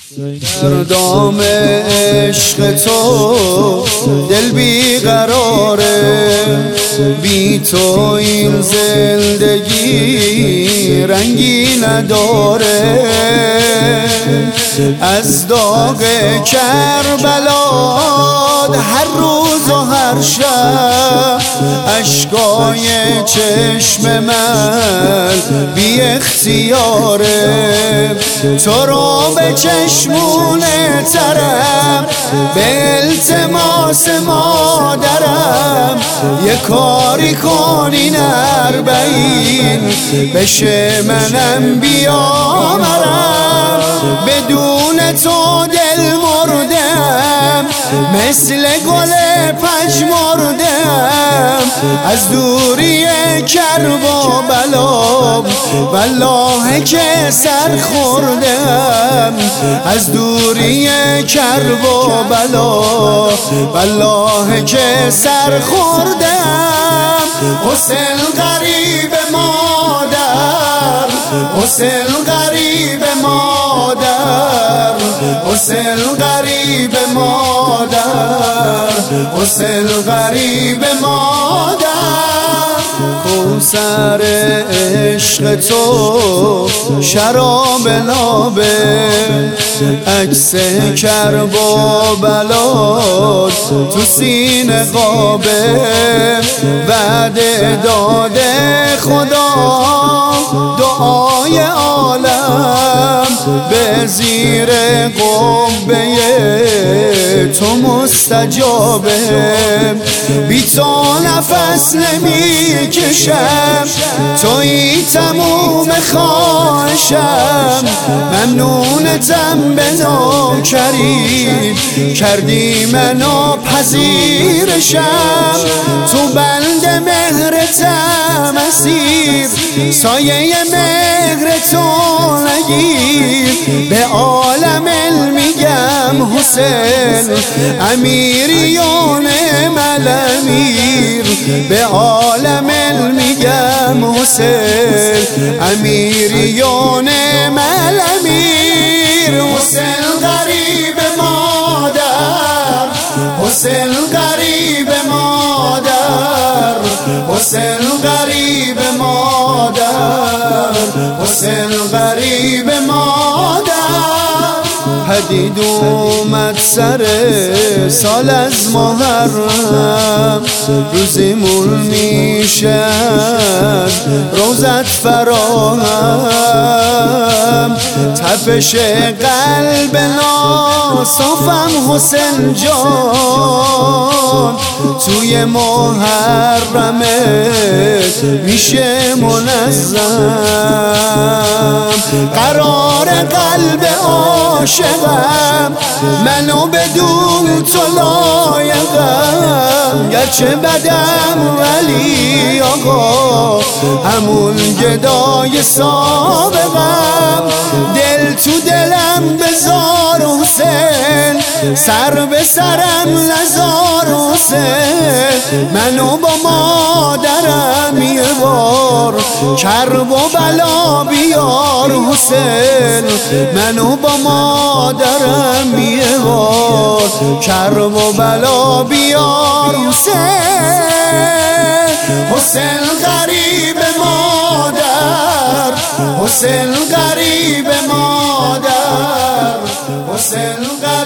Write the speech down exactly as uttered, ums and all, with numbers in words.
در دام عشق تو دل بیقراره، بی تو این زندگی رنگی نداره. از داغ کربلا هر روز و هر شب اشکای چشم من بی اختیاره. تو رو به چشمون ترم، به التماس مادرم یه کاری کنین اربعین بشه منم بیامرم. بدون تو دل مردم، مثل گل پژمردم. از دوری کرب و بلا والله که سر خوردم. از دوری کرب و بلا والله که سر خوردم. حسین غریب مادر، حسین غریب مادر، حسین غریب مادر، حسین غریب مادر. کوثر عشق تو شراب لابه، عکس کرب و بلا تو سینه قابه. وعده داده خدا دعای عالم، به زیر قبه تو مستجابه. بی تو نفس نمی کشم، تویی تموم خواهشم. ممنونتم به نوکری، کردی منو پذیرشم. تو بند مهرتم اسیر، سایه مهر تو نگیر. به عالم میگم حسین امیریون ملامیر. به عالم میگم حسین امیریون ملامیر. حسین غریب مادر، حسین غریب مادر، حسین غریب مادر، حسین غریب مادر. پدید اومد سر سال از محرم، روزیمون میشه روزت فراهم. تپش قلب ناصافم حسین جان، توی محرمت میشه منظم. قرار قلب عاشقم منو بدون تو لایقم. گرچه بدم ولی آقا همون گدای سابقم. دل تو دلم بذار حسین، سر به سرم نذار حسین. منو با مادرم یه بار کرب و بلا بیار حسین. منو با مادرم یه بار کرب و بلا بیار حسین. حسین غریب مادر، حسین غریب مادر، حسین غریب